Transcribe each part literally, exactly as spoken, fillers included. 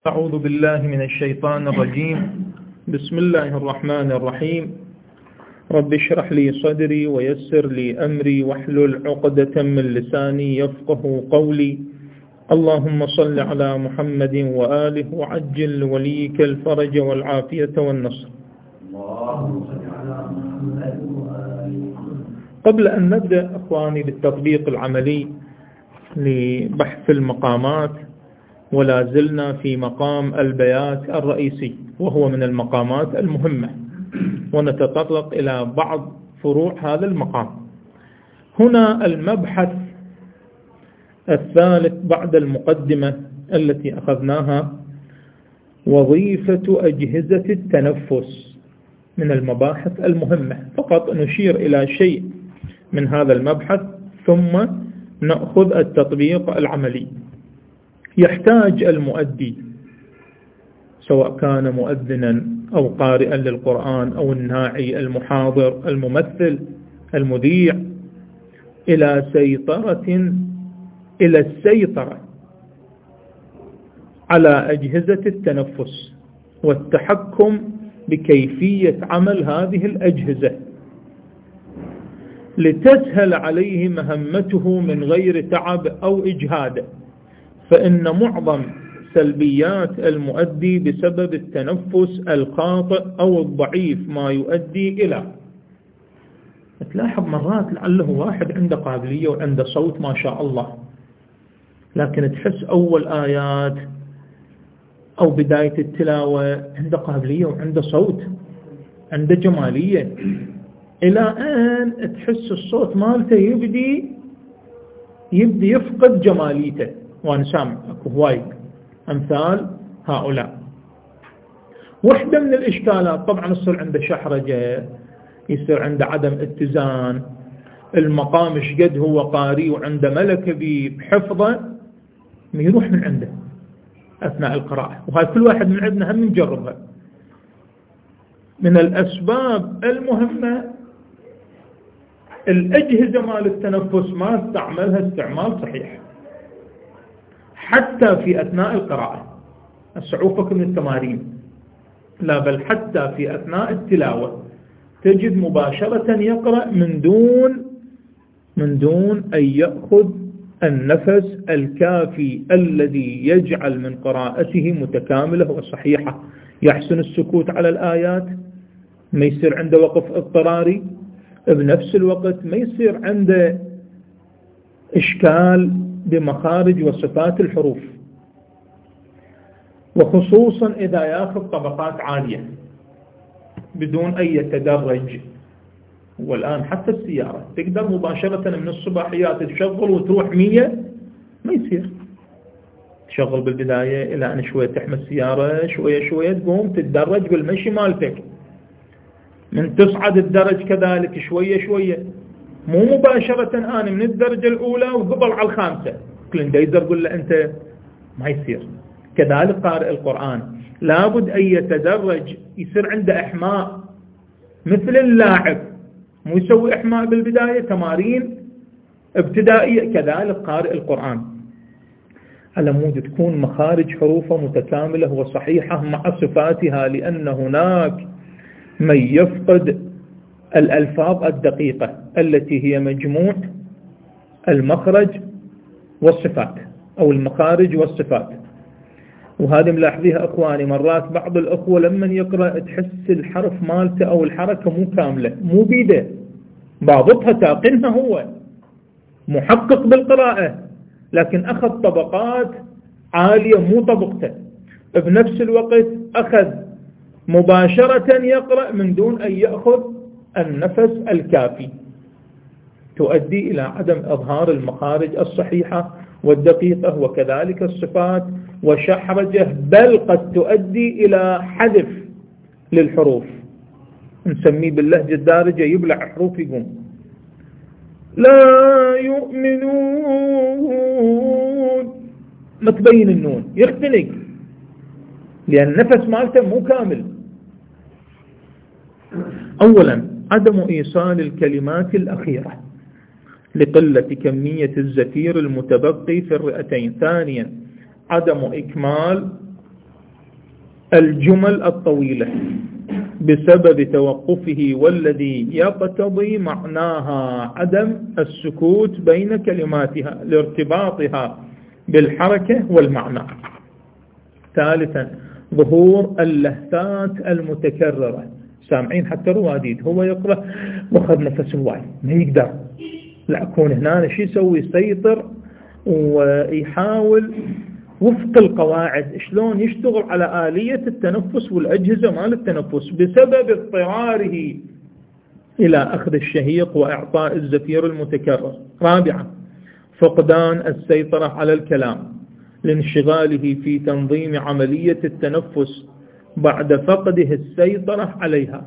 أعوذ بالله من الشيطان الرجيم. بسم الله الرحمن الرحيم. رب اشرح لي صدري ويسر لي أمري واحلل عقدة من لساني يفقه قولي. اللهم صل على محمد وآله وعجل وليك الفرج والعافية والنصر. قبل أن نبدأ أخواني بالتطبيق العملي لبحث المقامات، ولا زلنا في مقام البيات الرئيسي وهو من المقامات المهمة، ونتطرق إلى بعض فروع هذا المقام. هنا المبحث الثالث بعد المقدمة التي أخذناها، وظيفة أجهزة التنفس، من المباحث المهمة. فقط نشير إلى شيء من هذا المبحث ثم نأخذ التطبيق العملي. يحتاج المؤدي، سواء كان مؤذنا أو قارئا للقرآن أو الناعي المحاضر الممثل المذيع، إلى سيطرة إلى السيطرة على أجهزة التنفس والتحكم بكيفية عمل هذه الأجهزة لتسهل عليه مهمته من غير تعب أو إجهاد. فإن معظم سلبيات المؤدي بسبب التنفس الخاطئ أو الضعيف ما يؤدي إلى، تلاحظ مرات لعله واحد عنده قابلية وعنده صوت ما شاء الله، لكن تحس أول آيات أو بداية التلاوة عنده قابلية وعنده صوت، عنده جمالية، إلى أن تحس الصوت مالته يبدي يبدي يفقد جماليته. وأنا سامع أكو هواي أمثال هؤلاء. واحدة من الإشكالات طبعا يصير عنده شحرجة، يصير عنده عدم اتزان، المقام شقد هو قاري وعنده ملكة بحفظه ما يروح من عنده أثناء القراءة. وهاي كل واحد من عندنا هم نجربها. من الأسباب المهمة الأجهزة مال التنفس ما استعملها استعمال صحيح حتى في أثناء القراءة. أسعوفك من التمارين، لا بل حتى في أثناء التلاوة تجد مباشرة يقرأ من دون من دون أن يأخذ النفس الكافي الذي يجعل من قراءته متكاملة وصحيحة. يحسن السكوت على الآيات، ما يصير عنده وقف اضطراري، بنفس الوقت ما يصير عنده إشكال بمخارج وصفات الحروف، وخصوصا إذا يأخذ طبقات عالية بدون أي يتدرج. والآن حتى السيارة تقدر مباشرة من الصباحيات تشغل وتروح مية، ما يصير. تشغل بالبداية إلى أن شوية تحمل السيارة، شوية شوية تقوم تتدرج بالمشي مالتك، من تصعد الدرج كذلك شوية شوية، مو مباشرة أنا من الدرجة الأولى وقبل على الخامسة كل دايزر قل له أنت، ما يصير. كذلك قارئ القرآن لابد أن يتدرج، يصير عنده إحماء مثل اللاعب، مو يسوي إحماء بالبداية، تمارين ابتدائية. كذلك قارئ القرآن على مود تكون مخارج حروفه متكاملة وصحيحة مع صفاتها، لأن هناك من يفقد الألفاظ الدقيقة التي هي مجموع المخرج والصفات أو المخارج والصفات. وهذه ملاحظيها أخواني، مرات بعض الأخوة لما يقرأ تحس الحرف مالته أو الحركة مو كاملة، مو بيده، ضابطها تاقنها، هو محقق بالقراءة لكن أخذ طبقات عالية مو طبقته. بنفس الوقت أخذ مباشرة يقرأ من دون أن يأخذ النفس الكافي، تؤدي إلى عدم إظهار المخارج الصحيحة والدقيقة، وكذلك الصفات وشحرجة، بل قد تؤدي إلى حذف للحروف، نسميه باللهجة الدارجة يبلع حروف يقوم. لا يؤمنون ما تبين النون، يختنق لأن النفس مالته مو كامل. أولا عدم إيصال الكلمات الأخيرة لقلة كمية الزفير المتبقي في الرئتين. ثانيا عدم إكمال الجمل الطويلة بسبب توقفه، والذي يقتضي معناها عدم السكوت بين كلماتها لارتباطها بالحركة والمعنى. ثالثا ظهور اللهثات المتكررة. سامعين حتى رواديد هو يقرأ وخذ نفس هواي ما يقدر، لا أكون هنا شو يسوي؟ يسيطر ويحاول وفق القواعد شلون يشتغل على آلية التنفس والأجهزة مال التنفس بسبب اضطراره إلى أخذ الشهيق وإعطاء الزفير المتكرر. رابعا فقدان السيطرة على الكلام لانشغاله في تنظيم عملية التنفس بعد فقده السيطرة عليها،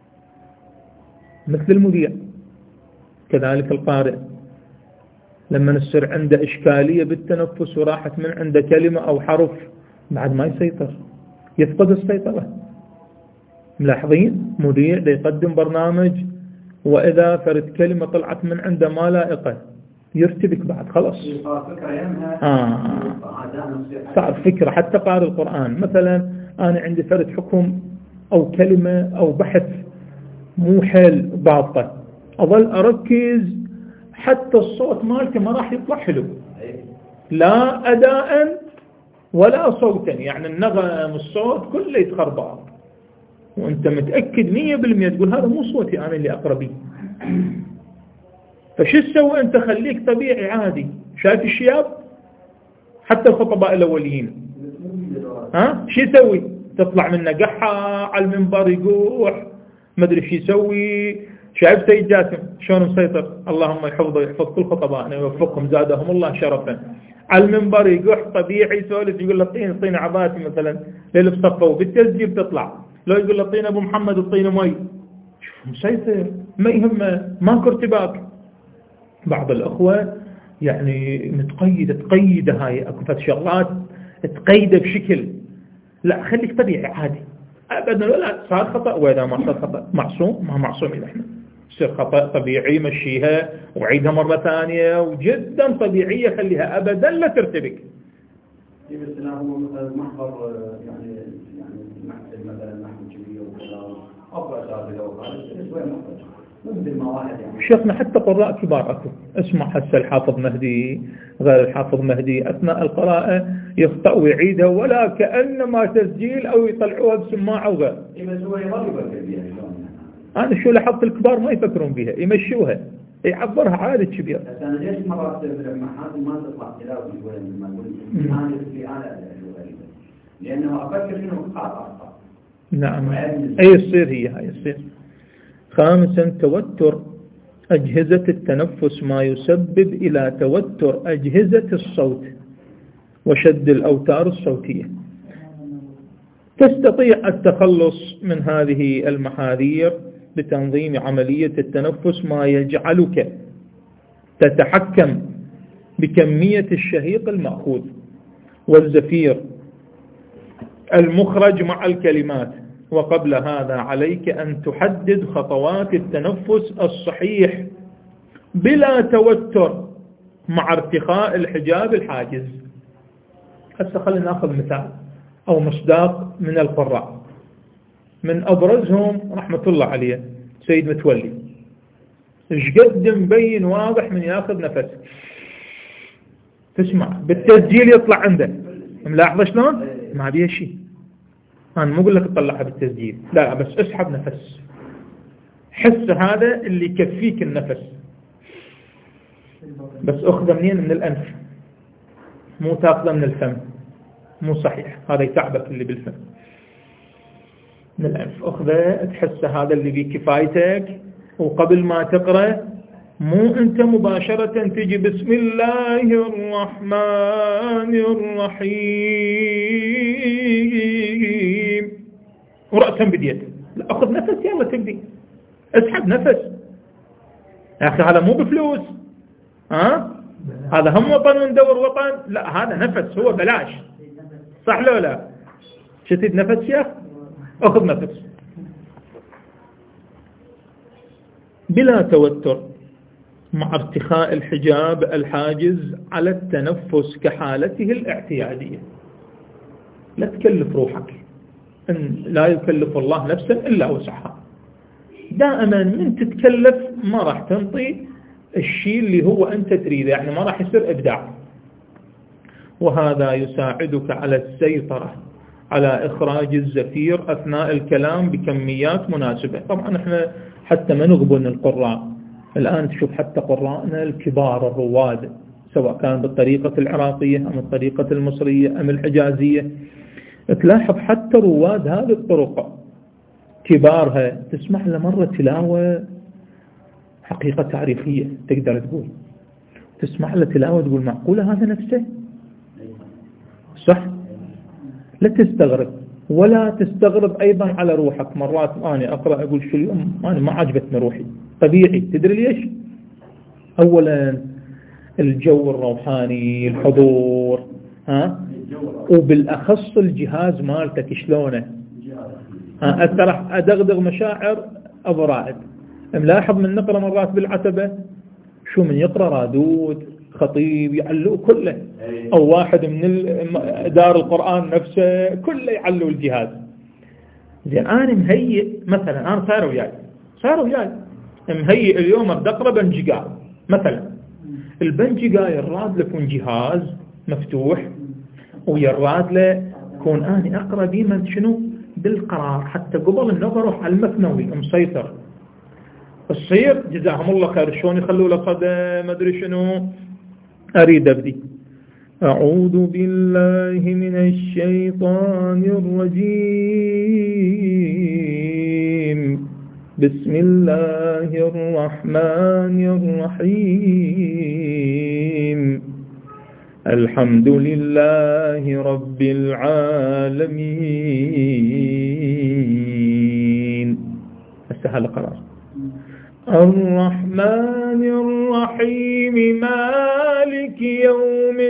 مثل المذيع كذلك القارئ لما نصير عنده إشكالية بالتنفس وراحت من عنده كلمة أو حرف بعد ما يسيطر يفقد السيطرة. ملاحظين مذيع يقدم برنامج وإذا فرد كلمة طلعت من عنده ما لائقة يرتبك بعد خلاص آه. صار فكرة. حتى قارئ القرآن مثلا أنا عندي فرد حكم أو كلمة أو بحث مو حيل ضابطة، أظل أركز حتى الصوت مالته ما راح يطلع حلو، لا أداء ولا صوتا، يعني النغم الصوت كله يتخربط وانت متأكد مية بالمية تقول هذا مو صوتي أنا اللي أقربي. فشو تسوي أنت؟ خليك طبيعي عادي. شايف الشياب حتى الخطباء الأوليين ها شو يسوي؟ تطلع منه قحة على المنبر يقوح ما أدري شو يسوي. شايف سيد جاسم شلون مسيطر؟ اللهم يحفظه ويحفظ كل خطبائنا ويوفقهم زادهم الله شرفا. على المنبر يقوح طبيعي يسولف يقول له طين طين عباتي مثلا للي بصفه بالتسجيل تطلع، لو يقول له طين ابو محمد الطين مي مسيطر ما يهمه ماكو ارتباك. بعض الأخوة يعني متقيدة تقيد هاي أكو شغلات تقيده بشكل لا خليك طبيعي عادي أبدا، لا صار خطأ وإذا ما صار خطأ معصوم ما معصومين إحنا، يصير خطأ طبيعي مشيها وعيدها مرة ثانية وجدا طبيعية خليها أبدا لا ترتبك. بس أنا هو محضر يعني يعني مثلا نحن كبير وكلام أفضل أساسي لو قال شوي محضر ممكن ما واحد يعني شيخنا حتى قراء كبار أكو اسمع هسه الحافظ مهدي غير الحافظ مهدي أثناء القراءة يخطأ ويعيدها ولا كأنما تسجيل أو يطلعوها بسماعة وغير. بس هو يظل يفكر بيها أنا شو لاحظت الكبار ما يفكرون بها يمشوها يعبرها عادي كبير. بس أنا ليش مرات المحاضر ما تطلع تلاوي شوي لما أقول أنا في آلة غريبة لأنه أفكر إنه خطأ. نعم أي يصير هي هاي يصير. خامسا توتر أجهزة التنفس ما يسبب إلى توتر أجهزة الصوت وشد الأوتار الصوتية. تستطيع التخلص من هذه المحاذير بتنظيم عملية التنفس ما يجعلك تتحكم بكمية الشهيق المأخوذ والزفير المخرج مع الكلمات. وقبل هذا عليك أن تحدد خطوات التنفس الصحيح بلا توتر مع ارتخاء الحجاب الحاجز. هسه خلينا ناخذ مثال أو مصداق من القراء، من أبرزهم رحمة الله عليه سيد متولي، إيش قد مبين واضح من ياخذ نفس، تسمع بالتسجيل يطلع عنده، ملاحظة شلون؟ ما بيه شيء. أنا مو أقول لك تطلعها بالتسجيل، لا بس اسحب نفس، حس هذا اللي يكفيك النفس، بس أخذه منين؟ من الأنف، مو تاخذه من الفم، مو صحيح، هذا يتعبك اللي بالفم، من الأنف أخذه تحس هذا اللي بيه كفايتك. وقبل ما تقرأ مو أنت مباشرة تجي بسم الله الرحمن الرحيم ورأسا بديت، لا أخذ نفس يلا تبدي، اسحب نفس يا أخي، هذا مو بفلوس، ها هذا هم وطن وندور وطن، لا هذا نفس هو بلاش، صح لو لا؟ شتيت نفس يا أخي، أخذ نفس بلا توتر مع ارتخاء الحجاب الحاجز على التنفس كحالته الاعتيادية. لا تكلف روحك، إن لا يكلف الله نفسا إلا وسعها. دائما من تتكلف ما راح تنطي الشيء اللي هو أنت تريده، يعني ما راح يصير إبداع. وهذا يساعدك على السيطرة على إخراج الزفير أثناء الكلام بكميات مناسبة. طبعا احنا حتى ما نغبن القراء، الآن تشوف حتى قراءنا الكبار الرواد سواء كان بالطريقة العراقية أم الطريقة المصرية أم الحجازية، تلاحظ حتى رواد هذه الطرق كبارها تسمح له مرة تلاوة حقيقة تاريخية تقدر تقول، تسمح له تلاوة تقول معقولة هذا نفسه صح؟ لا تستغرب ولا تستغرب أيضا على روحك. مرات أنا أقرأ أقول شو اليوم أنا ما عجبتني روحي، طبيعي. تدري ليش؟ أولا الجو الروحاني، الحضور، ها، وبالأخص الجهاز مالتك شلونه، ها، أترح أدغدغ مشاعر أبو رائد. ملاحظ من نقرأ مرات بالعتبة شو من يقرأ رادود خطيب يعلوه كله، أو واحد من دار القرآن نفسه كله يعلوا الجهاز. زين أنا مهيئ مثلا، أنا صار وياي صار وياي مهيئ اليوم بدي أقرأ بنجيجاي مثلا، البنجيجاي الراد لكون جهاز مفتوح ويراد له كون أنا أقرأ ديما شنو بالقرار، حتى قبل أن أروح على المثنوي مسيطر. الصير جزاهم الله خير شلون يخلوا له صدى ما أدري شنو، أريد أبدي أعوذ بالله من الشيطان الرجيم بسم الله الرحمن الرحيم الحمد لله رب العالمين. استهل قرار. الرحمن الرحيم مالك يوم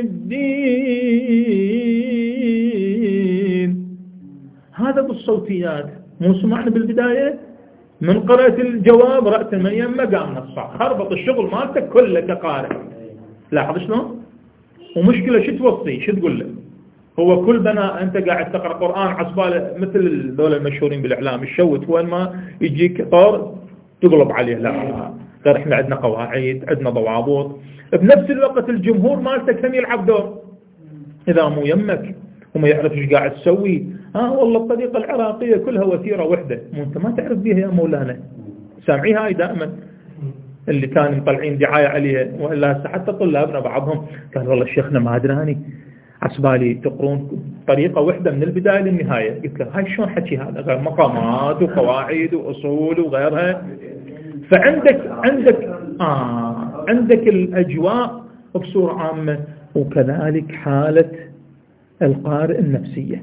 الدين. هذا بالصوتيات، مو سمعنا بالبداية من قرأت الجواب رأس من يمه قام نصع خربط الشغل مالتك كله كقارئ. لاحظ شلون؟ ومشكلة شو توصي شو تقول له؟ هو كل بنا أنت قاعد تقرأ قرآن عصبالة مثل الدولة المشهورين بالإعلام الشوت، وين ما يجيك طور تقلب عليه. لا غير احنا عندنا قواعد، عندنا ضوابط. بنفس الوقت الجمهور مالتك هم يلعب دور، إذا مو يمك وما يعرف ايش قاعد تسوي. اه والله الطريقة العراقية كلها وتيرة وحدة، مو انت ما تعرف بيها يا مولانا. سامعي هاي دائما اللي كانوا مطلعين دعاية عليها، وإلا حتى طلابنا بعضهم قال والله شيخنا ما أدراني عسبالي تقرون طريقة واحدة من البداية للنهاية. قلت له هاي شلون حكي هذا؟ غير مقامات وقواعد وأصول وغيرها. فعندك عندك آه عندك الأجواء بصورة عامة، وكذلك حالة القارئ النفسية.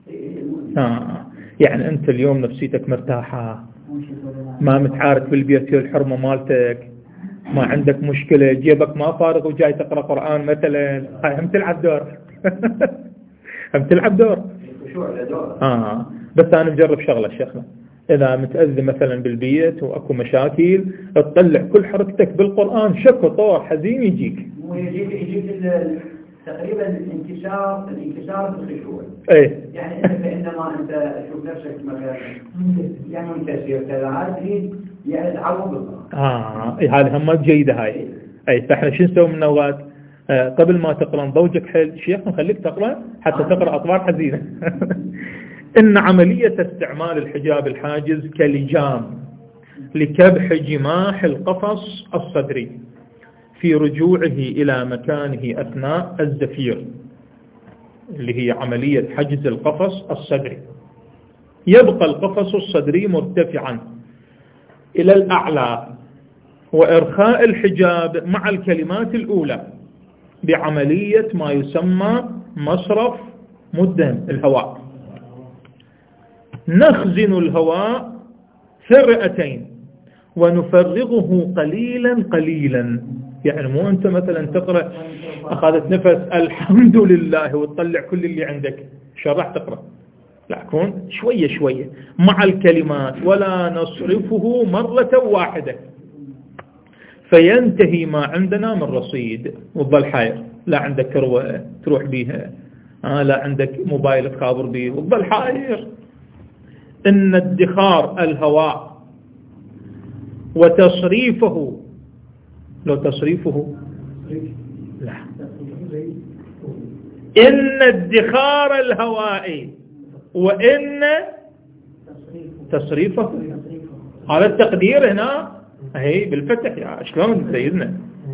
آه يعني أنت اليوم نفسيتك مرتاحة، ما متعارك بالبيت الحرمة مالتك، ما عندك مشكلة، جيبك ما فارغ وجاي تقرأ قرآن مثلا، هاي هم تلعب دور هم تلعب دور آه بس أنا مجرب شغلة شيخنا، إذا متأذي مثلا بالبيت وأكو مشاكل تطلع كل حركتك بالقرآن، شكو طور حزين يجيك ويجيك يجيك تقريبا الانكسار الانكسار بالخشوع. ايه يعني انت فانما انت تشوف نفسك مثلا يعني منكسر كذا، هذا تريد يعني تعوض بالله. اه إيه هذه همات جيده هاي. اي فاحنا شو نسوي من نوات آه قبل ما تقرا نضوجك حيل شيخ نخليك تقرا حتى آه. تقرا اطوار حزينه. ان عمليه استعمال الحجاب الحاجز كلجام لكبح جماح القفص الصدري في رجوعه إلى مكانه أثناء الزفير، اللي هي عملية حجز القفص الصدري. يبقى القفص الصدري مرتفعا إلى الأعلى، وإرخاء الحجاب مع الكلمات الأولى بعملية ما يسمى مصرف مدهم الهواء. نخزن الهواء في الرئتين ونفرغه قليلا قليلا. يعني مو أنت مثلا تقرأ أخذت نفس الحمد لله وتطلع كل اللي عندك، شو راح تقرأ؟ لا، كون شوية شوية مع الكلمات، ولا نصرفه مرة واحدة فينتهي ما عندنا من رصيد وتظل حاير. لا عندك كروة تروح بيها، آه لا عندك موبايل تخابر بيه وتظل حاير. إن ادخار الهواء وتصريفه، لو تصريفه لا، إن ادخار الهواء وإن تصريفه، هذا التقدير هنا هي بالفتح يا شلون سيدنا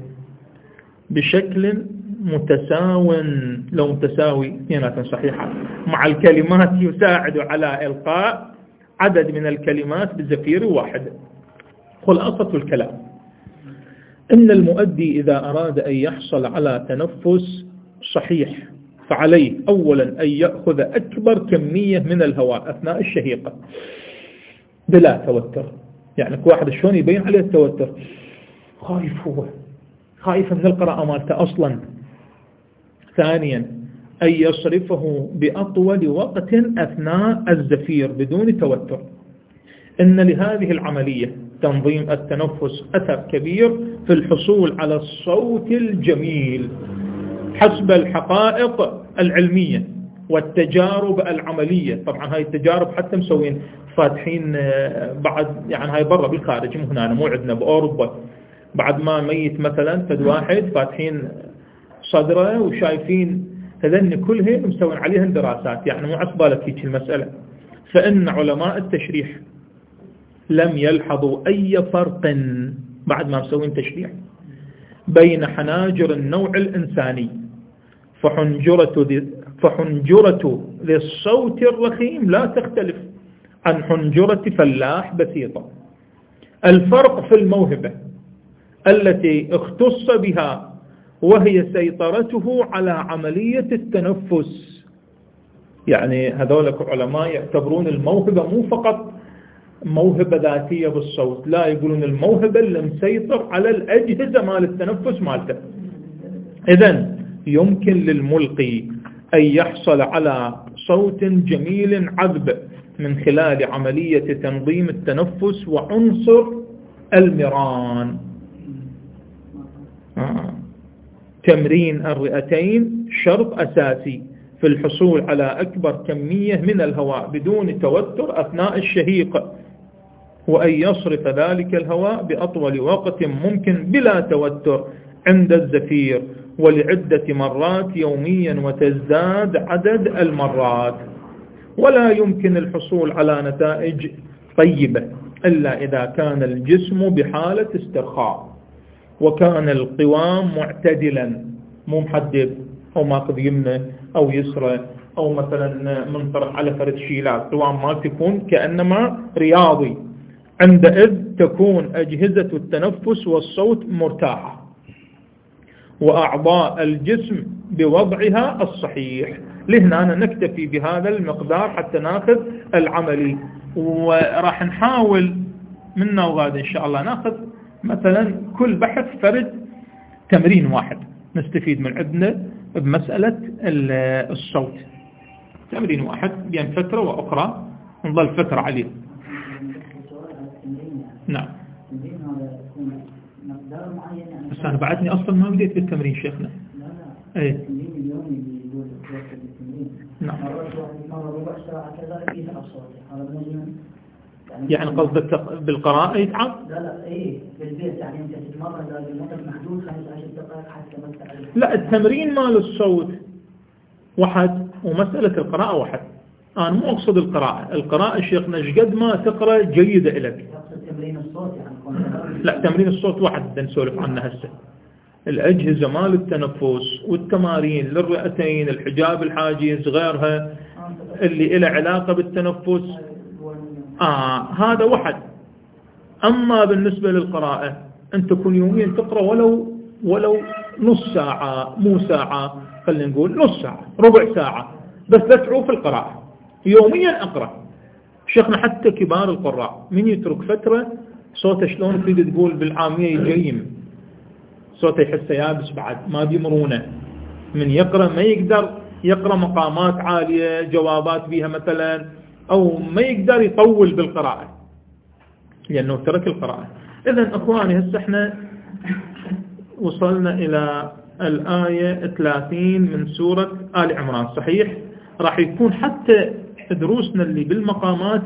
بشكل متساو، لو متساوي اثنيناتهم صحيحة مع الكلمات يساعد على إلقاء عدد من الكلمات بزفير واحد. خلاصة الكلام إن المؤدي إذا أراد أن يحصل على تنفس صحيح فعليه أولا أن يأخذ أكبر كمية من الهواء أثناء الشهيقة بلا توتر. يعني واحد شلون يبين عليه التوتر؟ خايف، هو خايف من القراءة مالته أصلا. ثانيا أن يصرفه بأطول وقت أثناء الزفير بدون توتر. إن لهذه العملية تنظيم التنفس أثر كبير في الحصول على الصوت الجميل حسب الحقائق العلمية والتجارب العملية. طبعا هاي التجارب حتى مسوين فاتحين بعد، يعني هاي برا بالخارج مو هنا مو عندنا بأوروبا، بعد ما ميت مثلا فد واحد فاتحين صدره وشايفين هذن كلهن مسوين عليهن دراسات، يعني مو عصبالك هيك المسألة. فإن علماء التشريح لم يلحظوا أي فرق بعد ما مسوين تشريح بين حناجر النوع الإنساني، فحنجرة ذي, فحنجرة ذي الصوت الرخيم لا تختلف عن حنجرة فلاح بسيطة. الفرق في الموهبة التي اختص بها وهي سيطرته على عملية التنفس. يعني هذول علماء يعتبرون الموهبة مو فقط موهبة ذاتية بالصوت، لا، يقولون الموهبة اللي مسيطر على الأجهزة مال التنفس مالته. إذن يمكن للملقي أن يحصل على صوت جميل عذب من خلال عملية تنظيم التنفس وعنصر المران. آه. تمرين الرئتين شرط أساسي في الحصول على أكبر كمية من الهواء بدون توتر أثناء الشهيق، وأن يصرف ذلك الهواء بأطول وقت ممكن بلا توتر عند الزفير ولعدة مرات يوميا وتزداد عدد المرات. ولا يمكن الحصول على نتائج طيبة إلا إذا كان الجسم بحالة استرخاء وكان القوام معتدلا، مو محدد أو ماخذ يمنه أو يسره أو مثلا منطرح على فرد شيلات، قوام ما تكون كأنما رياضي. عندئذ تكون أجهزة التنفس والصوت مرتاحة وأعضاء الجسم بوضعها الصحيح. لهنا نكتفي بهذا المقدار حتى ناخذ العملي، وراح نحاول منا وغاد إن شاء الله ناخذ مثلا كل بحث فرد تمرين واحد نستفيد من عندنا بمسألة الصوت، تمرين واحد بين فترة وأخرى نظل فترة عليه. نعم. بس أنا بعدني أصلا ما بديت بالتمرين شيخنا. لا لا. إيه. التمرين اليومي اللي يقول التمرين. نعم. مرة ربع ساعة كذا فيها أصوات. هذا بنجم. يعني قصدك بالقراءة يتعب؟ لا لا إيه بالبيت، يعني أنت تتمرن لازم المدة محدود خمس عشر دقائق حتى ما تعرف. لا، التمرين مال الصوت واحد ومسألة القراءة واحد. أنا مو أقصد القراءة، القراءة شيخنا قد ما تقرأ جيدة إلك. تمرين الصوت يعني. لا، تمرين الصوت واحد بدنا نسولف عنه هسه. الأجهزة مال التنفس والتمارين للرئتين، الحجاب الحاجز، غيرها اللي إلى علاقة بالتنفس، آه هذا واحد. أما بالنسبة للقراءة أنت كل يومين تقرأ ولو ولو نص ساعة، مو ساعة، خلينا نقول نص ساعة ربع ساعة، بس لا تعوف القراءة يوميا أقرأ. شيخنا حتى كبار القراء من يترك فترة صوته شلون تريد تقول بالعامية يجيم، صوته يحسه يابس بعد ما بيمرونه، من يقرأ ما يقدر يقرأ مقامات عالية جوابات بيها مثلا، أو ما يقدر يطول بالقراءة لأنه ترك القراءة. إذن أخواني هسه احنا وصلنا إلى الآية ثلاثين من سورة آل عمران. صحيح راح يكون حتى دروسنا اللي بالمقامات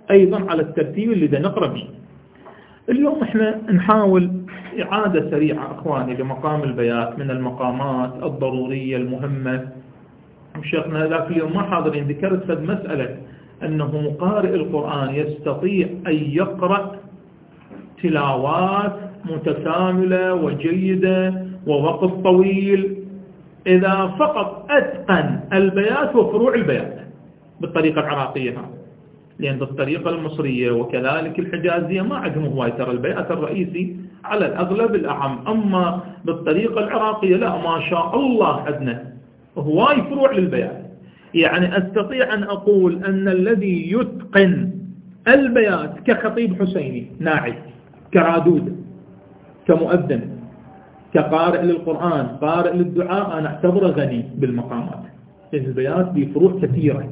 أيضا على الترتيب اللي دا نقرأ به. اليوم احنا نحاول إعادة سريعة أخواني لمقام البيات من المقامات الضرورية المهمة. شيخنا ذاك اليوم ما حاضرين ذكرت فد مسألة أنه قارئ القرآن يستطيع أن يقرأ تلاوات متكاملة وجيدة ووقت طويل إذا فقط أتقن البيات وفروع البيات بالطريقة العراقية هذه، لأن بالطريقة المصرية وكذلك الحجازية ما عندهم هواي، ترى البيات الرئيسي على الأغلب الأعم، أما بالطريقة العراقية لا ما شاء الله عندنا هواي فروع للبيات. يعني أستطيع أن أقول أن الذي يتقن البيات كخطيب حسيني ناعي، كرادود، كمؤذن، كقارئ للقرآن، قارئ للدعاء، أنا أعتبره غني بالمقامات، لأن البيات بفروع كثيرة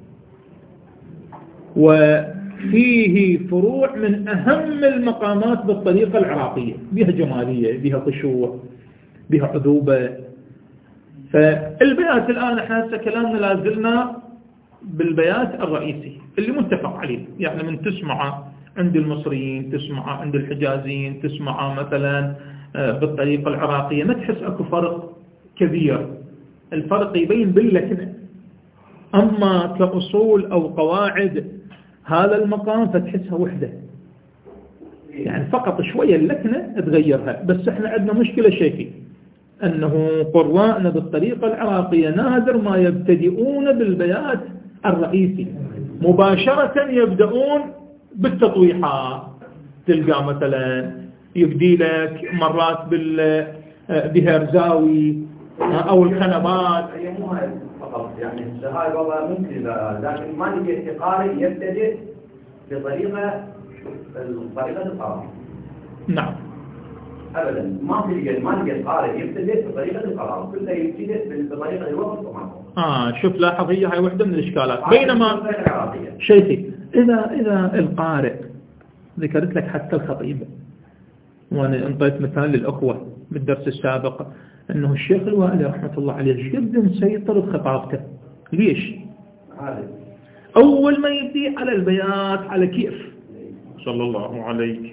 وفيه فروع من أهم المقامات بالطريقة العراقية، بها جمالية، بها خشوع، بها عذوبة. فالبيات الآن احنا هسه كلامنا لازلنا بالبيات الرئيسي اللي متفق عليه، يعني من تسمعه عند المصريين، تسمعه عند الحجازيين، تسمعه مثلا بالطريقة العراقية، ما تحس اكو فرق كبير، الفرق يبين باللكنة. أما كأصول أو قواعد هذا المقام فتحسها وحدة، يعني فقط شوية اللكنة تغيرها. بس احنا عندنا مشكلة شيخي أنه قراءنا بالطريقة العراقية نادر ما يبتدئون بالبيات الرئيسي، مباشرة يبدأون بالتطويحات. تلقى مثلا يبدي لك مرات بالبهرزاوي أو الخنبات. هي مو هاي فقط، يعني هاي والله ممكن، لكن ما نجي قارئ يبتدئ بطريقة طريقة القراءة. نعم. أبدا ما في ما نجي قارئ يبتدئ بطريقة القراءة، كله يبتدئ بطريقة الوقت طبعا. آه شوف لاحظ، هي هاي وحدة من الإشكالات. بينما شيخي إذا إذا القارئ ذكرت لك حتى الخطيب، وأنا انطيت مثال للأخوة بالدرس السابق أنه الشيخ الوائلي رحمة الله عليه جدا مسيطر بخطابته. ليش؟ أول ما يبدي على البيات على كيف صلى الله عليه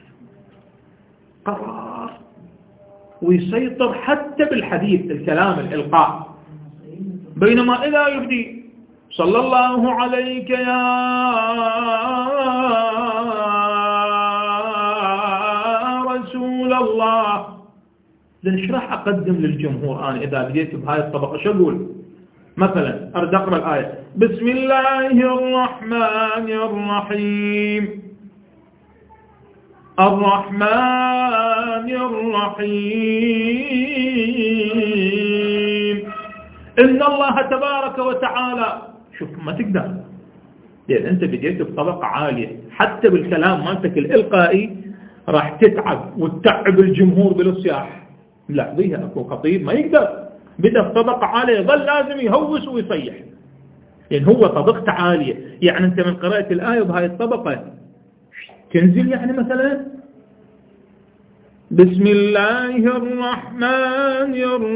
قرار، ويسيطر حتى بالحديث الكلام الإلقاء. بينما إذا يبدي صلى الله عليك يا رسول الله، إذن ايش راح أقدم للجمهور أنا إذا بديت بهاي الطبقة؟ شو أقول؟ مثلا أريد أقرأ الآية بسم الله الرحمن الرحيم، الرحمن الرحيم إن الله تبارك وتعالى. شوف ما تقدر، لأن أنت بديت بطبقة عالية، حتى بالكلام مالتك الإلقائي راح تتعب وتتعب الجمهور بالصياح. لا ضيها أكو خطيب ما يقدر، بدأ بطبقة عالية يظل لازم يهوس ويصيح، لأن هو طبقته عالية. يعني أنت من قراءة الآية بهاي الطبقة تنزل يعني مثلا بسم الله الرحمن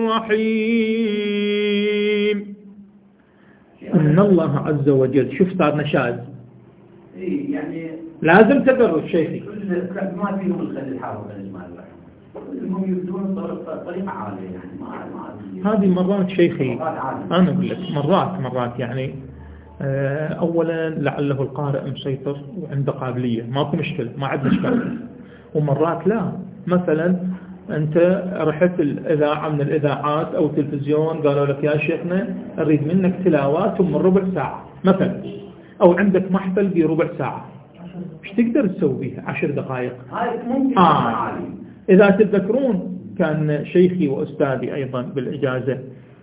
الرحيم إن الله عز وجل. شوف صار نشاز، يعني لازم تدرس شيخي. ما فيهم الخلي الحافظ الإجمال، هم يبدون طريقة عالية، يعني ما ما هذه مرات شيخي أنا أقول لك مرات مرات يعني أولا لعله القارئ مسيطر وعنده قابلية، ماكو مشكلة، ما عندنا مشكلة. ومرات لا، مثلا أنت رحت الإذاعة من الإذاعات أو تلفزيون قالوا لك يا شيخنا أريد منك تلاوات من ربع ساعة مثلا، أو عندك محفل بربع ساعة، مش تقدر تسوي بيها عشر دقائق. آه. إذا تتذكرون كان شيخي وأستاذي أيضا بالإجازة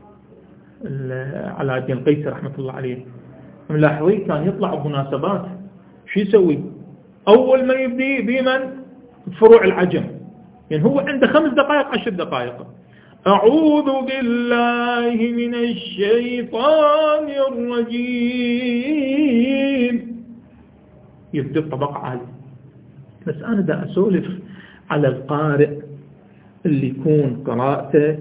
علاء الدين القيسي رحمة الله عليه، ملاحظين كان يطلع بمناسبات شو يسوي؟ أول ما يبدي بمن فروع العجم، يعني هو عنده خمس دقائق عشر دقائق، أعوذ بالله من الشيطان الرجيم، يبدأ بطبقة عالية. بس أنا دا أسولف على القارئ اللي يكون قراءته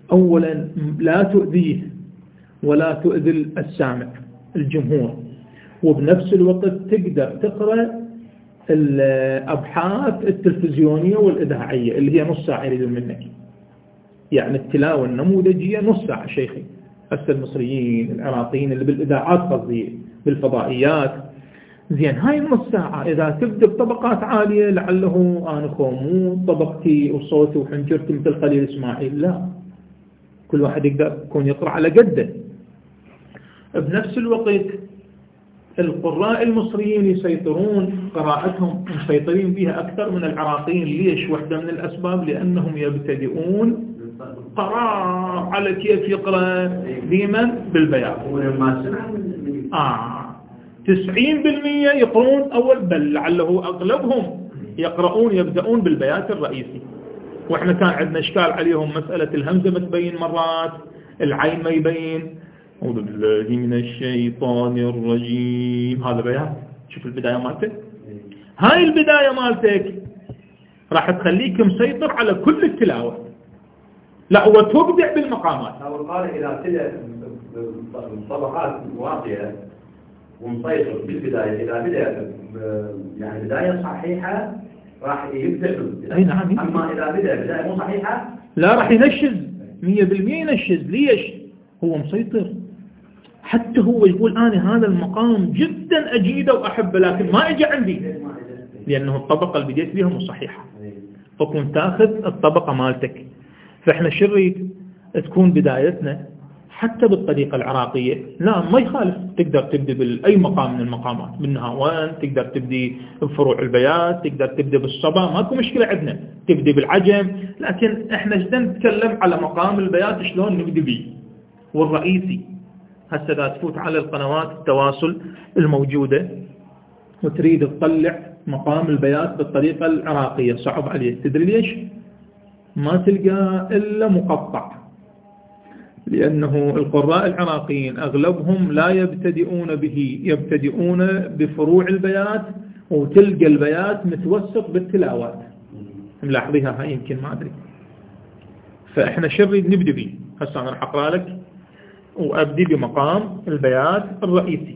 أولا لا تؤذيه ولا تؤذي السامع الجمهور، وبنفس الوقت تقدر تقرأ الأبحاث التلفزيونية والإذاعية اللي هي نص ساعة يريدون منك. يعني التلاوة النموذجية نص ساعة شيخي. هسه المصريين العراقيين اللي بالإذاعات قصدي بالفضائيات، زين هاي النص ساعة إذا تبدأ بطبقات عالية لعله أنا خومو طبقتي وصوتي وحنجرتي مثل خليل إسماعيل، لا، كل واحد يقدر يكون يقرأ على قده. بنفس الوقت القراء المصريين يسيطرون قراءتهم مسيطرين بها أكثر من العراقيين. ليش؟ واحدة من الأسباب لأنهم يبتدئون قراء على كيف يقرأ ديما بالبيان. آه تسعين بالمئة يقرون أول، بل لعله أغلبهم يقرؤون يبدأون بالبيات الرئيسي. وإحنا كان عندنا إشكال عليهم مسألة الهمزة ما تبين مرات، العين ما يبين. أعوذ بالله من الشيطان الرجيم، هذا بيان. شوف البداية مالتك، هاي البداية مالتك راح تخليك مسيطر على كل التلاوة. لا، وتبدع بالمقامات. أو القارئ إذا ابتدأ بطبقات واطية ومسيطر بالبداية، إذا بدأ يعني بداية صحيحة راح يبدأ بالبداية. أي نعم. أما إذا بدأ بداية مو صحيحة لا، راح ينشز مية بالمية ينشز. ليش؟ هو مسيطر. حتى هو يقول أنا هذا المقام جدا أجيده وأحبه لكن ما أجي عندي، لأنه الطبقة اللي بديت بها مو صحيحة. فكنت تأخذ الطبقة مالتك. فإحنا شريت تكون بدايتنا حتى بالطريقة العراقية لا ما يخالف، تقدر تبدأ بأي مقام من المقامات، بالنهاوان تقدر تبدأ بفروع البيات، تقدر تبدأ بالصبا، ماكو مشكلة عندنا، تبدأ بالعجم. لكن احنا جدا نتكلم على مقام البيات شلون نبدأ به والرئيسي. هسه إذا تفوت على القنوات التواصل الموجودة وتريد تطلع مقام البيات بالطريقة العراقية صعب عليه. تدري ليش؟ ما تلقى إلا مقطع، لأنه القراء العراقيين أغلبهم لا يبتدئون به، يبتدئون بفروع البيات وتلقى البيات متوسط بالتلاوات. ملاحظيها هاي يمكن ما أدري. فإحنا شريد نبدأ به. هسه أنا راح أقرأ لك وأبدي بمقام البيات الرئيسي.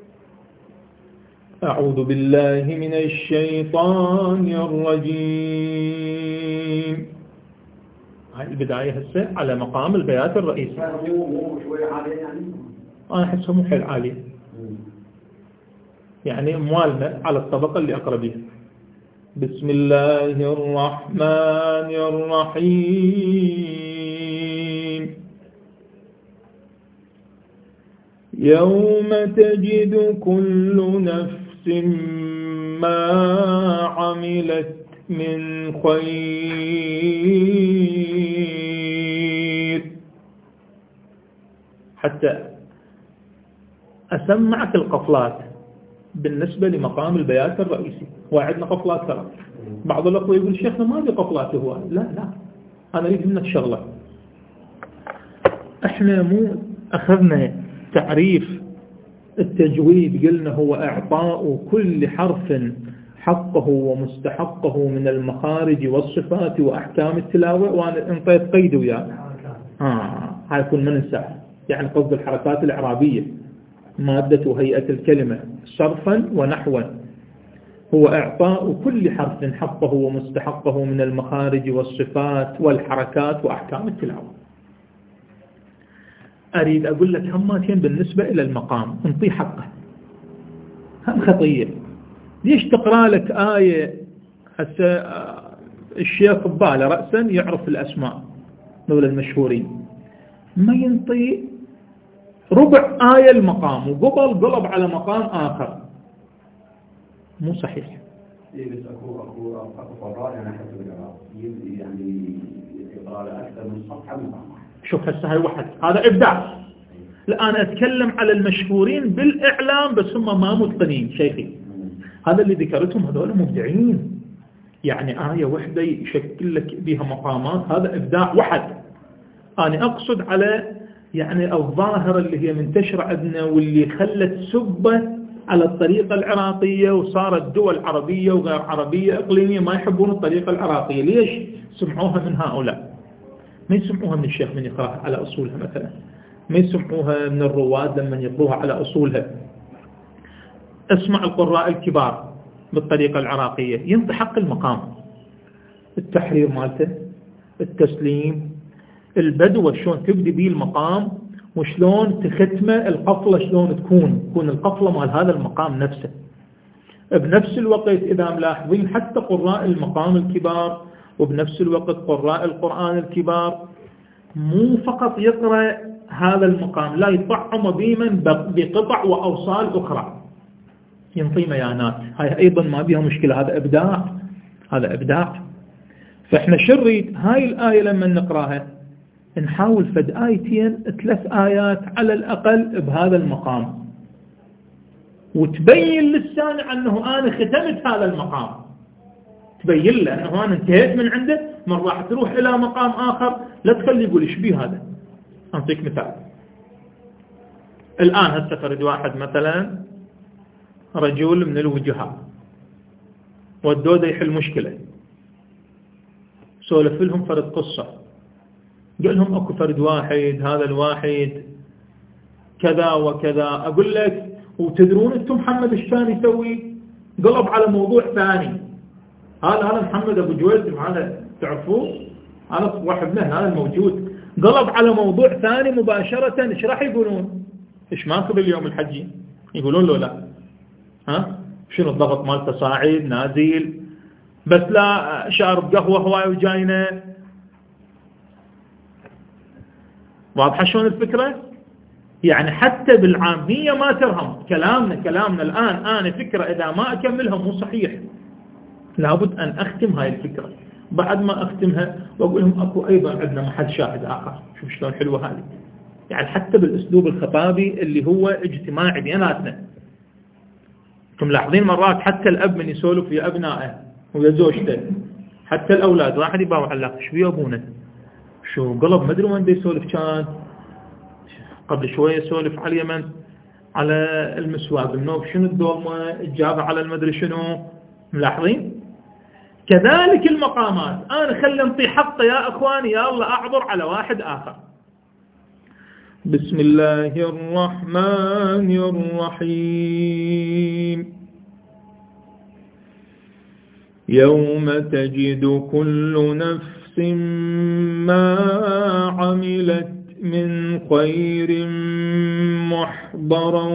أعوذ بالله من الشيطان الرجيم. هاي البداية هسه على مقام البيات الرئيسي. مو شوية عالية يعني؟ أنا أحسها مو حيل عالية، يعني موالنا على الطبقة اللي أقرأ بها. بسم الله الرحمن الرحيم. يوم تجد كل نفس ما عملت من خير. حتى أسمعك القفلات بالنسبة لمقام البيات الرئيسي. وعندنا قفلات ترى. بعض الأخوة يقول شيخنا ما دي قفلات هو. لا لا، أنا أريد منك شغلة. احنا مو أخذنا تعريف التجويد قلنا هو إعطاء كل حرف حقه ومستحقه من المخارج والصفات وأحكام التلاوة، وأنا انطيت قيد وياه. آه هاي يكون ما ننساه. يعني قصد الحركات الإعرابية، مادة وهيئة الكلمة صرفا ونحوا، هو إعطاء كل حرف حقه ومستحقه من المخارج والصفات والحركات وأحكام التلاوة. أريد أقول لك هماتين بالنسبة إلى المقام انطي حقه. هم خطية. ليش تقرأ لك آية هسه الشيخ بباله رأسا يعرف الأسماء دول المشهورين، ما ينطي ربع آية المقام وقبل قلب على مقام آخر، مو صحيح. إيه بس أكو أكو أكو قراء يعني حتى يعني يقرأ أكثر من صفحة من مقام. شوف هسه هاي واحد، هذا إبداع. لا أنا أتكلم على المشهورين بالإعلام بس هم ما متقنين شيخي. هذا اللي ذكرتهم هذول مبدعين. يعني آية واحدة يشكل لك بها مقامات، هذا إبداع واحد. أنا أقصد على يعني الظاهرة اللي هي منتشرة عندنا واللي خلت سبة على الطريقة العراقية، وصارت دول عربية وغير عربية إقليمية ما يحبون الطريقة العراقية. ليش؟ سمعوها من هؤلاء، ما يسمعوها من الشيخ من يقرأها على أصولها مثلا، ما يسمعوها من الرواد لما يقروها على أصولها. اسمع القراء الكبار بالطريقة العراقية ينطي حق المقام، التحرير مالته، التسليم، البدوة شلون تبدي بيه المقام وشلون تختمه، القفلة شلون تكون تكون القفلة مال هذا المقام نفسه. بنفس الوقت إذا ملاحظين حتى قراء المقام الكبار وبنفس الوقت قراء القرآن الكبار مو فقط يقرأ هذا المقام، لا يطعم ضيما بقطع وأوصال أخرى، ينطي ميانات. هاي أيضا ما بيها مشكلة، هذا إبداع، هذا إبداع. فإحنا شو نريد؟ هاي الآية لما نقراها نحاول فد آيتين ثلاث آيات على الأقل بهذا المقام، وتبين للسامع أنه أنا ختمت هذا المقام، تبين له أنه أنا انتهيت من عنده، من راح تروح إلى مقام آخر لا تخلي يقول إيش بيه هذا. أعطيك مثال. الآن هسه فرد واحد مثلا رجل من الوجهاء والدودة يحل مشكلة، سولف لهم فرد قصة، قال لهم أكو فرد واحد، هذا الواحد كذا وكذا، أقول لك وتدرون أنتم محمد ايش كان يسوي؟ قلب على موضوع ثاني. هذا هذا محمد أبو جويسم، هذا تعرفوه، هذا واحد منه، هذا الموجود، قلب على موضوع ثاني مباشرة. ايش راح يقولون؟ ايش ماخذ اليوم الحجي؟ يقولون له لا، ها شنو الضغط مالته صاعد نازل، بس لا شارب قهوة هواي وجاينا. واضحة شلون الفكرة؟ يعني حتى بالعامية ما ترهم كلامنا كلامنا الآن. أنا فكرة إذا ما أكملها مو صحيح، لابد أن أختم هاي الفكرة. بعد ما أختمها وأقول لهم أكو أيضا عندنا محل شاهد آخر. شوف شلون حلوة هذه، يعني حتى بالأسلوب الخطابي اللي هو اجتماعي بيناتنا. انتم ملاحظين مرات حتى الأب من يسولف ويا أبنائه ويا زوجته، حتى الأولاد واحد يباوع على شو يا أبونا، شو قلب ما أدري وين بده يسولف، كان قبل شوية يسولف على اليمن على المسواق، النوب شنو الدولمة، الجابة على المدري شنو. ملاحظين؟ كذلك المقامات، أنا خلي نطي حقه يا أخواني، يا الله أعبر على واحد آخر. بسم الله الرحمن الرحيم. يوم تجد كل نفس ما عملت من خير محضرا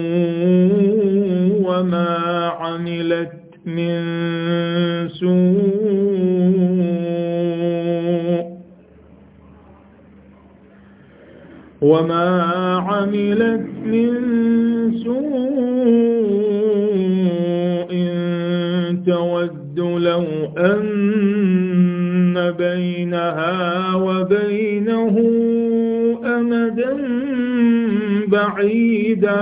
وما عملت من سوء وما عملت من سوء تود لو أن بينها وبينه أمدا بعيدا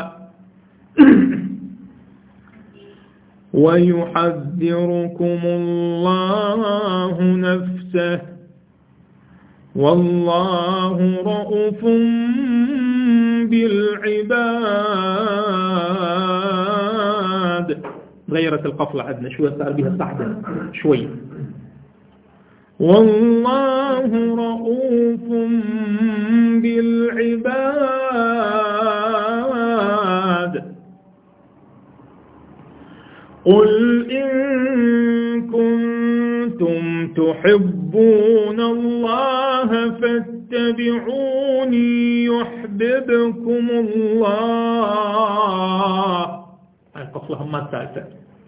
ويحذركم الله نفسه والله رؤوف بالعباد. غيرت القفلة عندنا شوية، صار بها صعدة شوي. والله رؤوف بالعباد. قل إن كنتم تحبون الله فاتبعوني يحببكم الله. هاي القفلة هم الثالثة.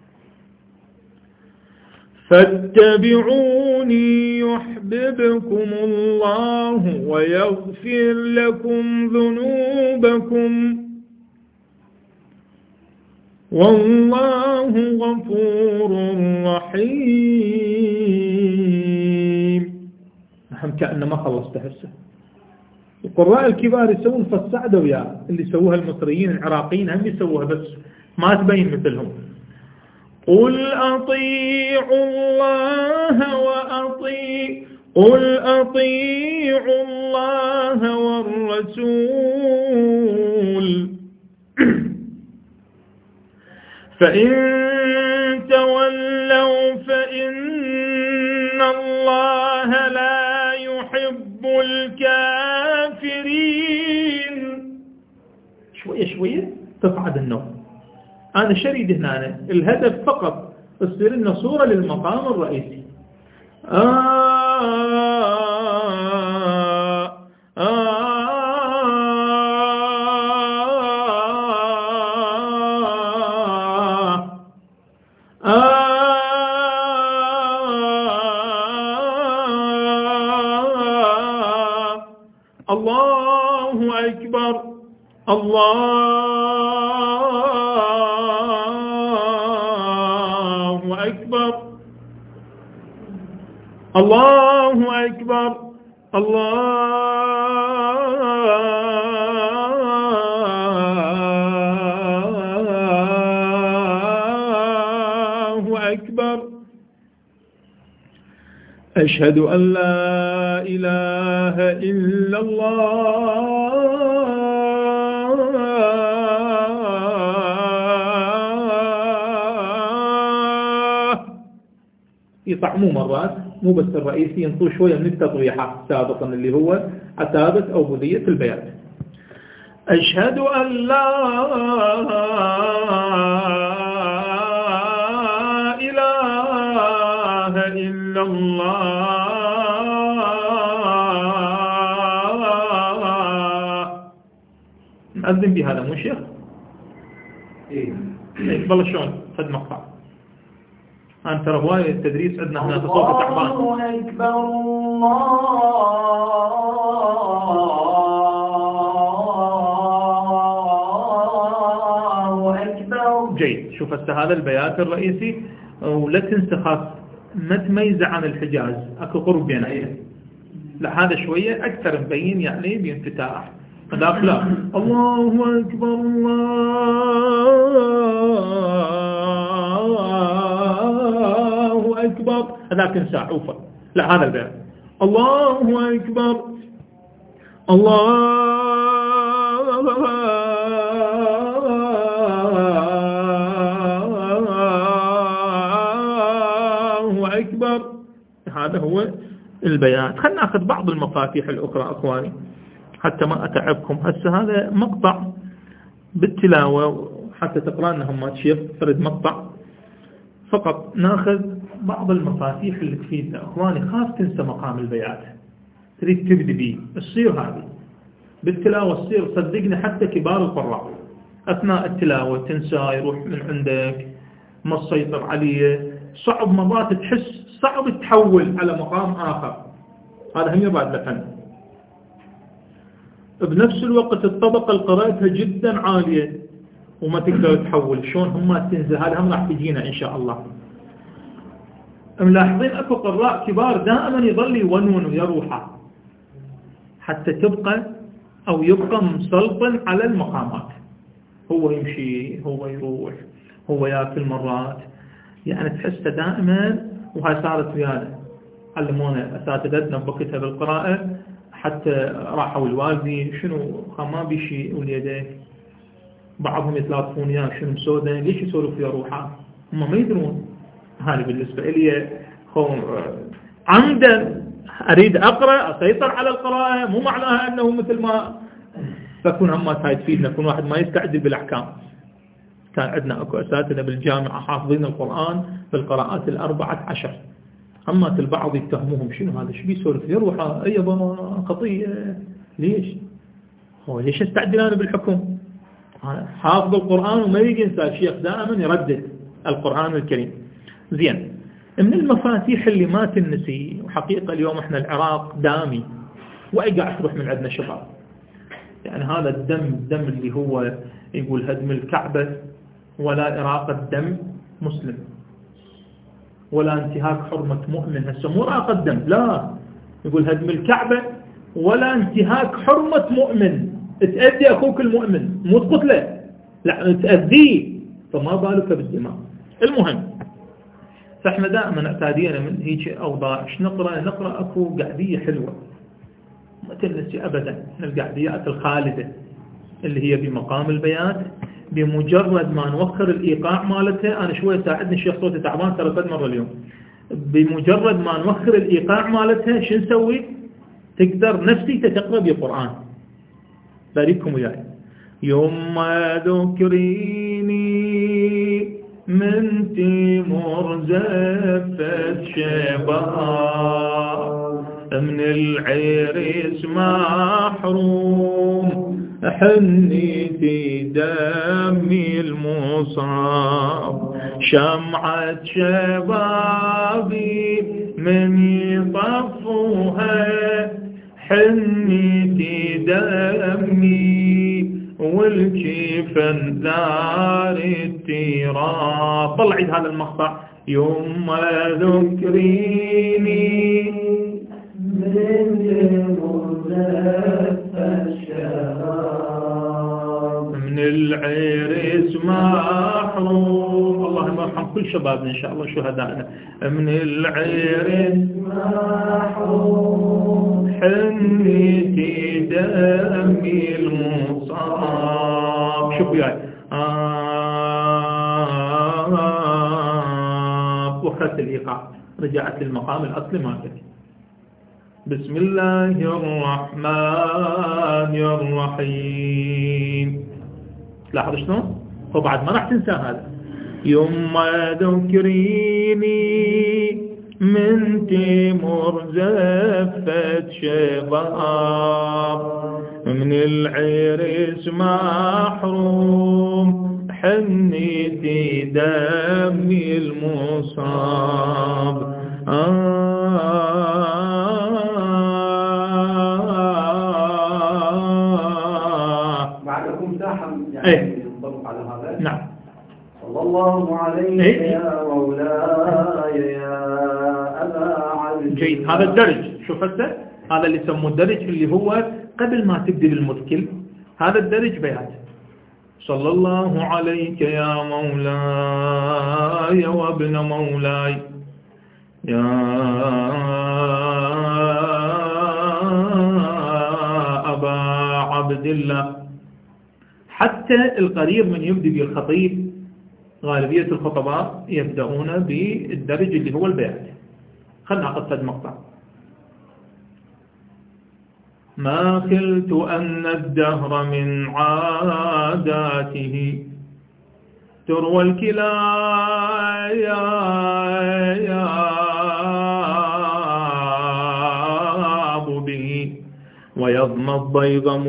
فاتبعوني يحببكم الله ويغفر لكم ذنوبكم والله غفور رحيم. نحن كأننا ما خلصت هسه. القراء الكبار يسوون فالصعدة وياه، اللي يسووها المصريين العراقيين هم يسووها بس ما تبين مثلهم. قل أطيعوا الله وأطيعوا قل أطيعوا الله والرسول فإن تولوا فإن الله لا يحب الكافرين. شوية شوية تصعد النوم. أنا شريد هنا الهدف فقط تصير لنا صورة للمقام الرئيسي. آه آه الله أكبر الله أكبر الله أكبر الله أكبر. أشهد أن لا إله إلا الله. يطعموا مرات مو بس الرئيسي، ينطوا شوية من التطويحات سابقا اللي هو عتابة أو بذية البيان. أشهد أن لا إله إلا الله. نأذن بهذا مو شيخ؟ إيه والله شلون خد مقطع. أنا ترى هواي التدريس عندنا هنا بصوت تعبان. الله أكبر الله أكبر. جيد. شوف هسه هذا البيات الرئيسي، ولا تنسى خاص ما تميزه عن الحجاز، اكو قرب بينهم. لا هذا شوية أكثر مبين يعني بانفتاح. هذاك لا الله أكبر الله أكبر، هذاك انساع عوفة. لا هذا البيان الله أكبر الله أكبر، هذا هو البيان. خلنا ناخذ بعض المفاتيح الأخرى أخواني حتى ما أتعبكم. هسه هذا مقطع بالتلاوة حتى تقرأ لهم ما تشيخ فرد مقطع فقط. ناخذ بعض المفاتيح اللي تفيدنا أخواني. خاف تنسى مقام البيات، تريد تبدي بيه تصير هذه بالتلاوة تصير. صدقني حتى كبار القراء أثناء التلاوة تنسى، يروح من عندك ما تسيطر عليه، صعب مرات تحس صعب تحول على مقام آخر. هذا هم يبعد لفن. بنفس الوقت الطبقة اللي قرأتها جدا عالية وما تقدر تحول، شلون هم تنزل. هذا هم راح تجينا إن شاء الله. ملاحظين أكو قراء كبار دائما يظل يونون ويروح حتى تبقى أو يبقى مسلطن على المقامات. هو يمشي، هو يروح، هو ياكل مرات، يعني تحسه دائما. وهاي صارت ويانا، علمونا أساتذتنا بوقتها بالقراءة حتى راحوا الوالدي شنو ما بيشي وليدك، بعضهم يتلاطفون يا شنو مسودا ليش يسولف يا روحه، هم ما يدرون. هذا بالنسبة لي عمدا أريد أقرأ أسيطر على القراءة، مو معناها أنه مثل ما تكون همات هاي تفيدنا. كون واحد ما يستعجل بالأحكام. كان عندنا أكو أساتذة بالجامعة حافظين القرآن بالقراءات الأربعة عشر، همات البعض يتهموهم شنو هذا شو بيسولف يروح أي بابا خطيئة. ليش هو ليش استعجل أنا بالحكم؟ حافظ القرآن وما يجي ينسى. الشيخ دائما يردد القرآن الكريم. زين، من المفاتيح اللي ما تنسي، وحقيقة اليوم احنا العراق دامي وقاعد تروح من عندنا شباب، يعني هذا الدم الدم اللي هو يقول هدم الكعبة ولا إراقة دم مسلم ولا انتهاك حرمة مؤمن. هسه مو إراقة دم، لا، يقول هدم الكعبة ولا انتهاك حرمة مؤمن. تأذي أخوك المؤمن مو تقتله، لا تأذيه، فما بالك بالدماء. المهم، فاحنا دائما اعتادينا من هيك أوضاع. ايش نقرأ؟ نقرأ أكو قعدية حلوة ما تنسي أبدا من القعديات الخالدة اللي هي بمقام البيات. بمجرد ما نوخر الإيقاع مالتها، أنا شوية ساعدني الشيخ صوتي تعبان ترى ثلاث مرة اليوم. بمجرد ما نوخر الإيقاع مالتها شو نسوي؟ تقدر نفسي تقرأ بالقرآن. بارككم وياي. يوم ذكريني من تيمور زفت شباب من العريس محروم حنيتي دمي المصاب شمعة شبابي من يطفوها حنيتي دمي والجفن دار التراب. طلع عيد هذا المقطع. يوم ذكريني من من العريس محروم. اللهم ارحم كل شبابنا ان شاء الله شهدائنا. من العريس محروم حنيتي دمي المصاب. شوف وياي آه وخذت الايقاع رجعت للمقام الاصلي مالتك. بسم الله الرحمن الرحيم. لاحظ شلون؟ وبعد ما راح تنسى هذا. يوم ذكريني من تيمور زفت شباب من العريس محروم حنيتي دمي المصاب. آه يعني ينطبق على هذا. نعم. صلى الله عليه إيه؟ يا مولاي يا أبا عبد. جيد. هذا الدرج. شوف هسه هذا اللي يسموه الدرج اللي هو قبل ما تبدي بالمثقل. هذا الدرج بيات. صلى الله عليك يا مولاي وابن مولاي يا أبا عبد الله. حتى القريب من يبدأ بالخطيب غالبية الخطباء يبدأون بالدرج اللي هو البيات. خلنا قصة مقطع. ما خلت أن الدهر من عاداته تروى الكلاب به ويضمى الضيغم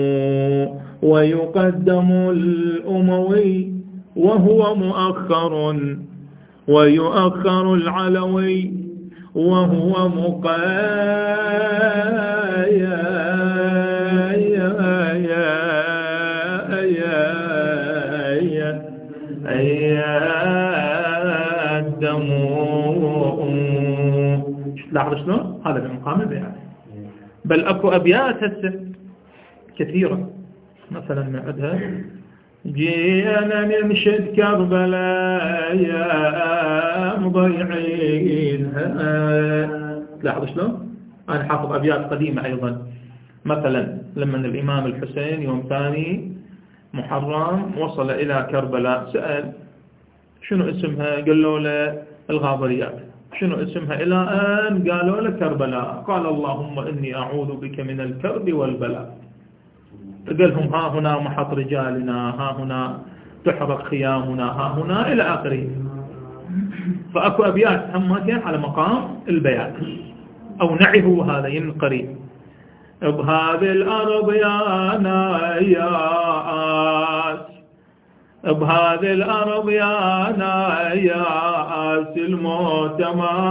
ويقدم الأموي وهو مؤخر ويؤخر العلوي وهو مقيدم. لاحظ شلون؟ هذا بمقام البيات. بل أكو أبيات هسه كثيرة مثلا من عندها جينا نمشد كربلاء يا مضيعينها. لاحظ شلون؟ أنا حافظ أبيات قديمة أيضا. مثلا لما الإمام الحسين يوم ثاني محرم وصل إلى كربلاء سأل شنو اسمها؟ قالوا له الغابريات. شنو اسمها إلى أن؟ قالوا له كربلاء. قال اللهم إني أعوذ بك من الكرب والبلاء. قال لهم ها هنا محط رجالنا، ها هنا تحرق خيامنا، ها هنا إلى آخره. فأكو أبيات همتين على مقام البيات أو نعه هذين القريب. بهذه الأرض يا ناياس بهذه الأرض يا ناياس الموت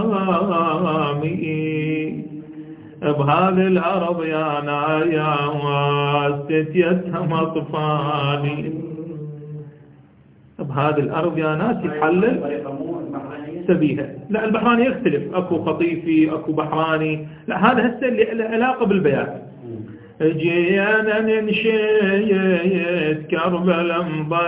مامي بهذه الأرض يا ناياس تتيتهم أطفالي. بهذه الأرض يا ناس يتحلل سبيها. لا البحراني يختلف. أكو خطيفي أكو بحراني. لا هذا هسه اللي له علاقة بالبيات. جينا ننشيت كربلا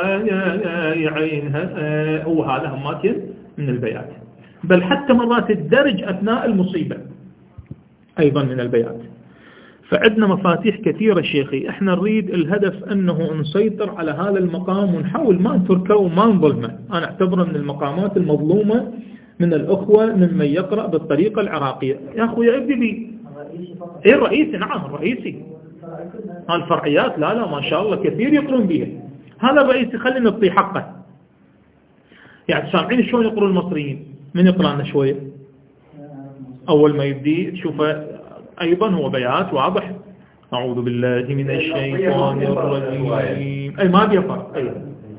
مضايعينها وهذا هماتين من البيات. بل حتى مرات الدرج أثناء المصيبة أيضا من البيات. فعندنا مفاتيح كثيرة شيخي. احنا نريد الهدف أنه نسيطر على هذا المقام ونحاول ما نتركه وما نظلمه. أنا أعتبره من المقامات المظلومة من الأخوة ممن يقرأ بالطريقة العراقية. يا أخويا ابدي بي ايه الرئيسي. نعم الرئيسي. الفرعيات لا لا ما شاء الله كثير يقرون بها. هذا الرئيسي خلينا نعطيه حقه. يعني سامعين شلون يقروا المصريين؟ من يقرأ لنا شوية؟ أول ما يبدي تشوفه أيضا هو بيات واضح. أعوذ بالله من الشيطان الرجيم. أي ما بيفرق. أي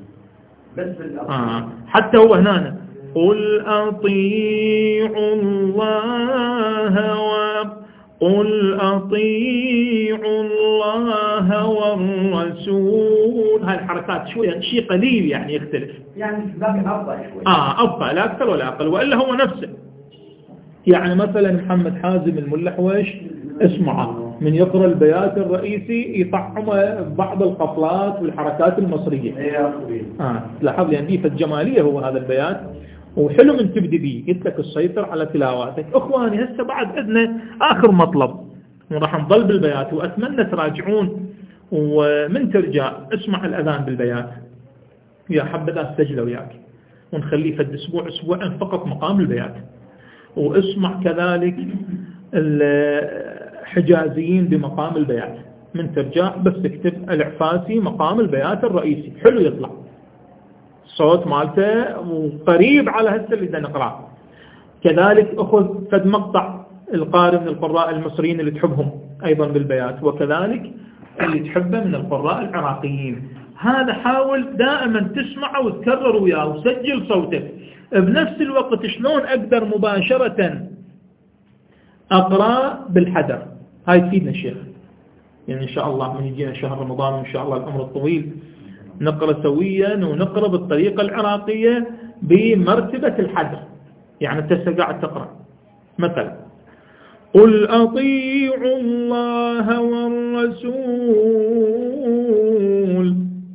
آه. حتى هو هنا قل أطيعوا الله و قل أطيعوا الله والرسول. هاي الحركات شوية شيء قليل يعني يختلف، يعني لكن أفضل شوي. آه أفضل لا أكثر ولا أقل، وإلا هو نفسه. يعني مثلا محمد حازم الملحوش اسمعه من يقرأ البيات الرئيسي يطعم بعض القفلات والحركات المصرية. آه لاحظ لي عندي فالجمالية هو هذا البيات، وحلو من تبدي بيه. قلت لك السيطر على تلاواتك. اخواني هسه بعد عندنا اخر مطلب وراح نضل بالبيات، واتمنى تراجعون ومن ترجع اسمع الاذان بالبيات يا حبذا استجله وياك، ونخليه فد اسبوع اسبوعين فقط مقام البيات، واسمع كذلك الحجازيين بمقام البيات. من ترجع بس تكتب العفاسي مقام البيات الرئيسي، حلو يطلع الصوت مالته وقريب على هسه اللي بدنا نقراه. كذلك اخذ فد مقطع القارئ من القراء المصريين اللي تحبهم ايضا بالبيات، وكذلك اللي تحبه من القراء العراقيين. هذا حاول دائما تسمعه وتكرر وياه وسجل صوتك. بنفس الوقت شلون اقدر مباشرة اقرا بالحذر؟ هاي تفيدنا الشيخ، يعني ان شاء الله من يجينا شهر رمضان ان شاء الله الامر الطويل نقرأ سويا ونقرأ بالطريقة العراقية بمرتبة الحذر. يعني انت قاعد تقرأ مثلا قل أطيعوا الله والرسول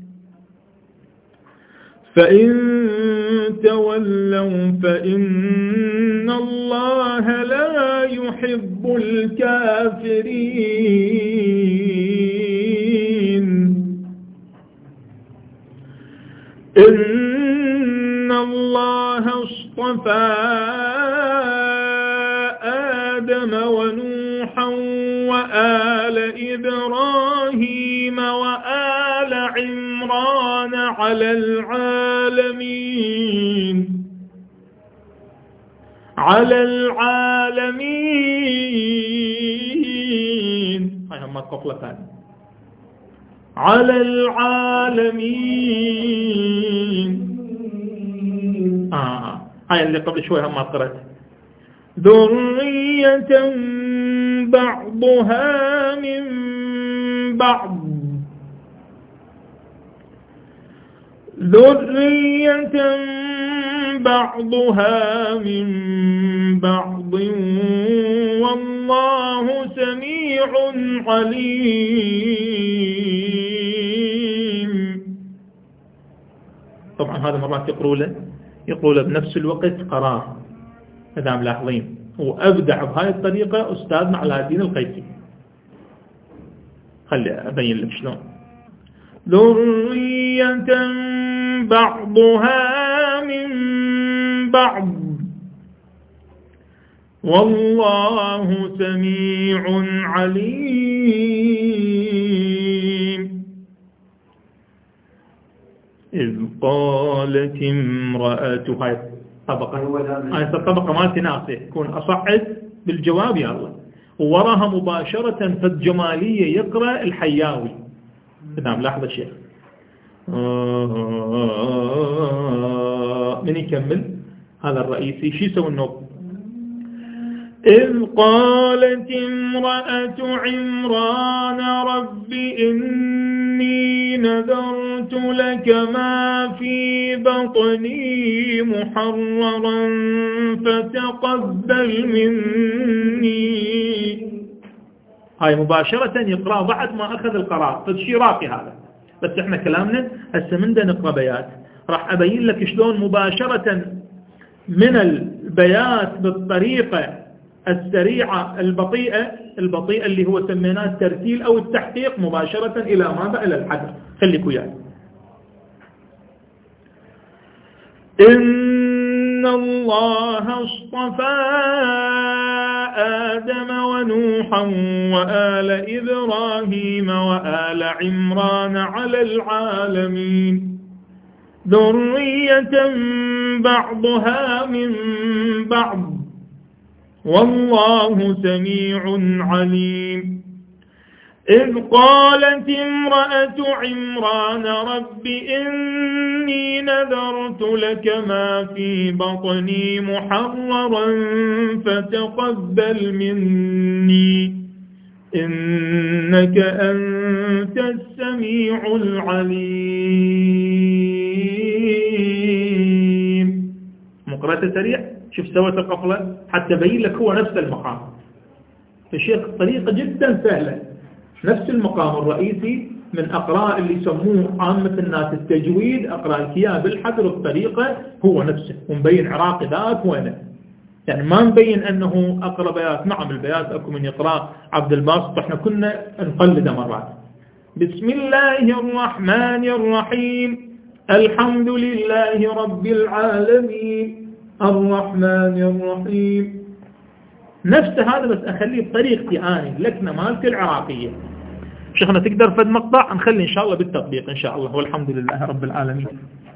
فإن تولوا فإن الله لا يحب الكافرين. إن الله اصطفى آدم ونوحا وآل إبراهيم وآل عمران على العالمين على العالمين. هاي هم قفلتان على العالمين. آه هاي اللي قبل شوي هم قرأت ذرية بعضها من بعض ذرية بعضها من بعض والله سميع عليم. طبعا هذا مرات يقروا له يقروا له بنفس الوقت قرار، إذا ملاحظين. وأبدع بهاي الطريقة أستاذنا علاء الدين القيسي. خلي أبين لك شلون. ذرية بعضها من بعض والله سميع عليم. إذ قالت امرأة هاي طبقة هاي الطبقة مالتي ناصية يكون أصعد بالجواب يا الله، ووراها مباشرة فالجمالية يقرأ الحياوي. نعم لاحظ الشيخ من يكمل هذا الرئيسي شو يسوي النوب. إذ قالت امرأة عمران رب إني نذرت لك ما في بطني محررا فتقبل مني. هاي مباشرة يقرأ بعد ما أخذ القرار. فالشيء راقي هذا، بس احنا كلامنا هسه من ده نقرأ بيات راح أبين لك شلون مباشرة من البيات بالطريقة السريعة البطيئة البطيئة اللي هو سميناه الترتيل أو التحقيق مباشرة إلى ماذا؟ إلى الحذر. خليك وياي. إن الله اصطفى آدم ونوحا وآل إبراهيم وآل عمران على العالمين ذرية بعضها من بعض والله سميع عليم. إذ قالت امرأة عمران رب إني نذرت لك ما في بطني محررا فتقبل مني إنك أنت السميع العليم. مقرأة سريع، شوف سوت القفلة حتى بين لك هو نفس المقام. الشيخ طريقة جدا سهلة، نفس المقام الرئيسي من أقراء اللي يسموه عامة الناس التجويد، أقراء الكيان بالحذر الطريقة هو نفسه، ومبين عراقي ذاك وينه، يعني ما نبين أنه أقرأ بيات. نعم البيات أكو من يقرأ عبد الباسط احنا كنا نقلده مرات. بسم الله الرحمن الرحيم الحمد لله رب العالمين الرحمن الرحيم، نفس هذا بس أخليه بطريقتي أنا لكنة مالتي العراقية. شيخنا تقدر فد مقطع نخلي إن شاء الله بالتطبيق إن شاء الله، والحمد لله رب العالمين.